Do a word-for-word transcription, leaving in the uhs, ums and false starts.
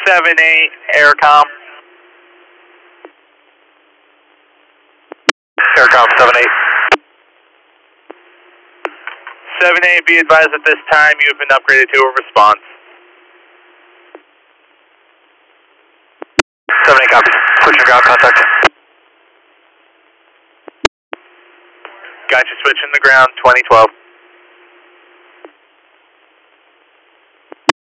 seven eight, Aircom. Aircom seven eight. seven eight, be advised at this time you have been upgraded to a response. seven eight copies. Switching ground contact. Got you switching the ground, twenty twelve.